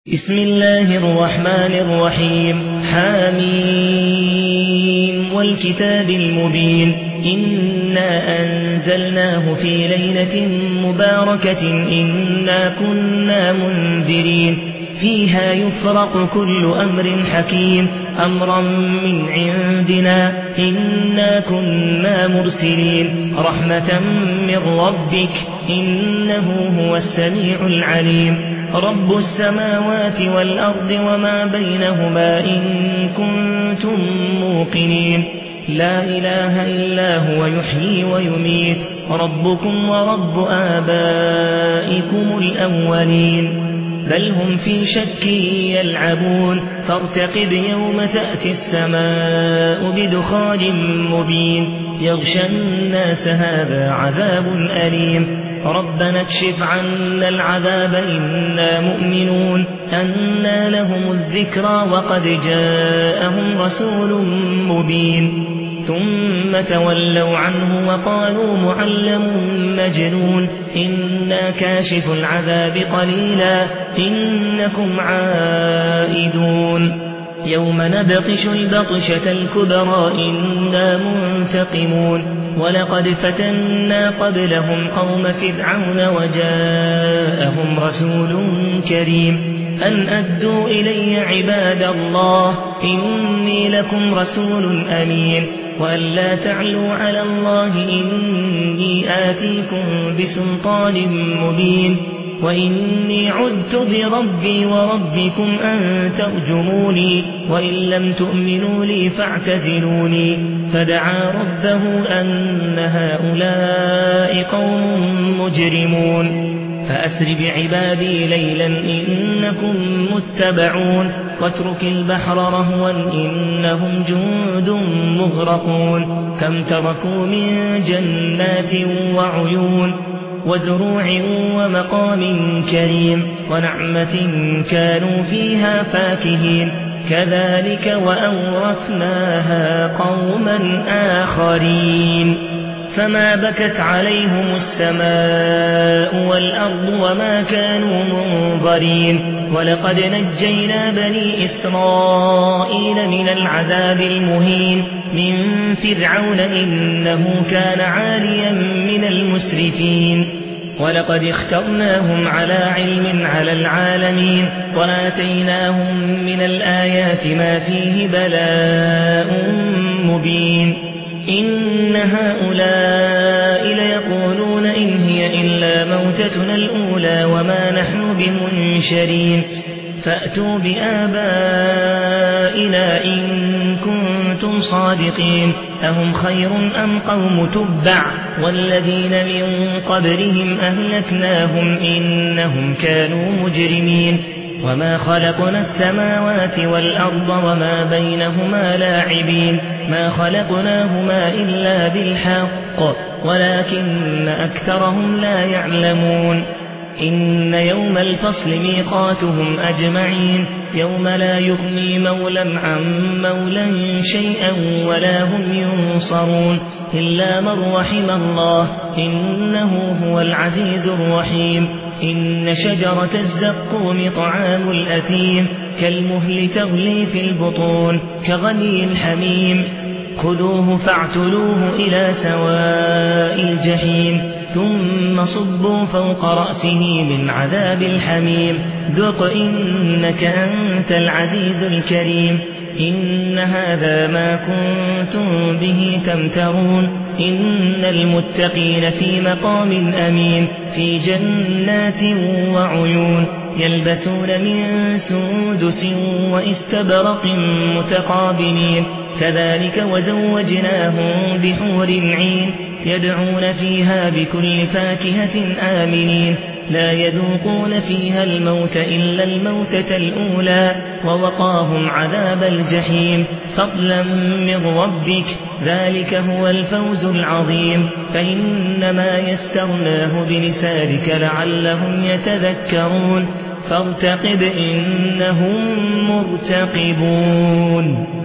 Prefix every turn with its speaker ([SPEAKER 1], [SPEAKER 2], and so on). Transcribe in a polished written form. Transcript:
[SPEAKER 1] بسم الله الرحمن الرحيم حاميم والكتاب المبين إنا أنزلناه في ليلة مباركة إنا كنا منذرين فيها يفرق كل أمر حكيم أمرا من عندنا إنا كنا مرسلين رحمة من ربك إنه هو السميع العليم رب السماوات والأرض وما بينهما إن كنتم موقنين لا إله إلا هو يحيي ويميت ربكم ورب آبائكم الأولين بل هم في شك يلعبون فارتقب يوم تأتي السماء بدخان مبين يغشى الناس هذا عذاب أليم ربنا اكشف عنا العذاب إنا مؤمنون أنى لهم الذكرى وقد جاءهم رسول مبين ثم تولوا عنه وقالوا معلم مجنون إنا كاشف العذاب قليلا إنكم عائدون يوم نبطش البطشة الكبرى إنا منتقمون ولقد فتنا قبلهم قوم فرعون وجاءهم رسول كريم أن أدوا إلي عباد الله إني لكم رسول أمين وأن لا تعلوا على الله إني آتيكم بسلطان مبين وإني عذت بربي وربكم أن ترجموني وإن لم تؤمنوا لي فاعتزلوني فدعا ربه أن هؤلاء قوم مجرمون فأسر بعبادي ليلا إنكم متبعون واترك البحر رهوا إنهم جند مغرقون كم تركوا من جنات وعيون وزروع ومقام كريم ونعمة كانوا فيها فاكهين كذلك وأورثناها قوما آخرين فما بكت عليهم السماء والأرض وما كانوا منظرين ولقد نجينا بني إسرائيل من العذاب المهين من فرعون إنه كان عاليا من المسرفين ولقد اخترناهم على علم على العالمين وآتيناهم من الآيات ما فيه بلاء مبين إن هؤلاء ليقولون إن هي إلا موتتنا الأولى وما نحن بمنشرين فأتوا بآبائنا إن كنتم صادقين أهم خير أم قوم تبع والذين من قبلهم أهلكناهم إنهم كانوا مجرمين وما خلقنا السماوات والأرض وما بينهما لاعبين ما خلقناهما إلا بالحق ولكن أكثرهم لا يعلمون إن يوم الفصل ميقاتهم أجمعين يوم لا يغني مولى عن مولى شيئا ولا هم ينصرون إلا من رحم الله إنه هو العزيز الرحيم إن شجرة الزقوم طعام الأثيم كالمهل تغلي في البطون كغلي الحميم خذوه فاعتلوه إلى سواء الجحيم ثم صبوا فوق رأسه من عذاب الحميم ذق إنك أنت العزيز الكريم إن هذا ما كنتم به تمترون إن المتقين في مقام أمين في جنات وعيون يلبسون من سندس واستبرق متقابلين كذلك وزوجناهم بحور عين يدعون فيها بكل فاكهة آمنين لا يذوقون فيها الموت إلا الموتة الأولى ووقاهم عذاب الجحيم فضلا من ربك ذلك هو الفوز العظيم فإنما يسرناه بلسانك لعلهم يتذكرون فارتقب إنهم مرتقبون